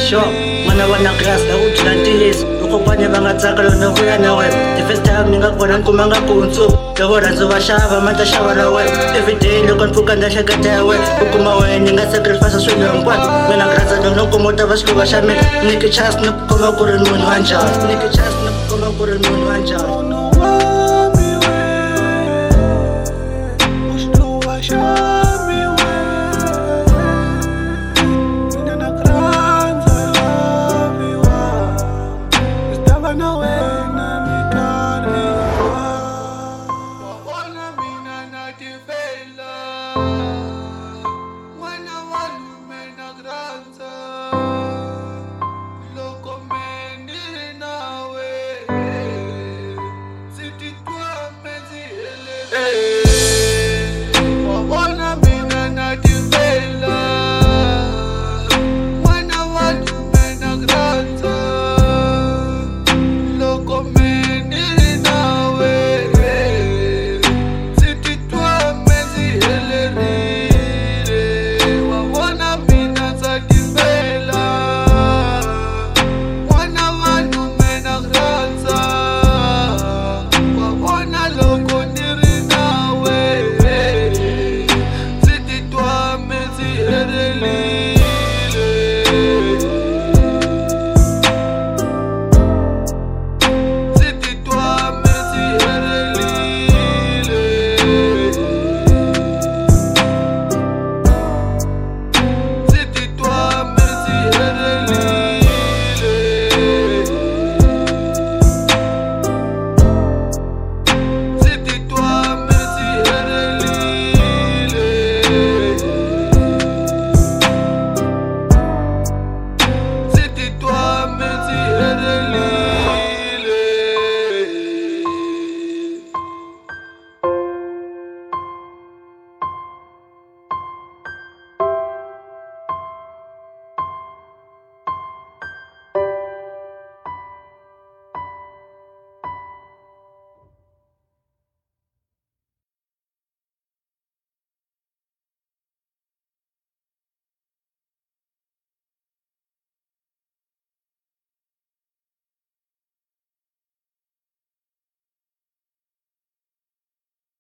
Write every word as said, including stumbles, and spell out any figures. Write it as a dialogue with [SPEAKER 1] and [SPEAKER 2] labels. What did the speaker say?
[SPEAKER 1] sure mana wana grass na u byela ntiyiso vakokwana va nga tsaka lona ku ya na wena the first time ni nga kona nkuma nga kuntsu loko rhandzu va xava ma ta xava na wena everyday loko ni pfuka ndla hleketa ya wena u kuma wena ni nga sacrifice swilo hinkwaswo mina grass no no kuma u ta va xiluva xa mina nyiki chance ni ku komba ku ri munhu wa njhani nyiki chance ni ku komba ku ri munhu wa njhani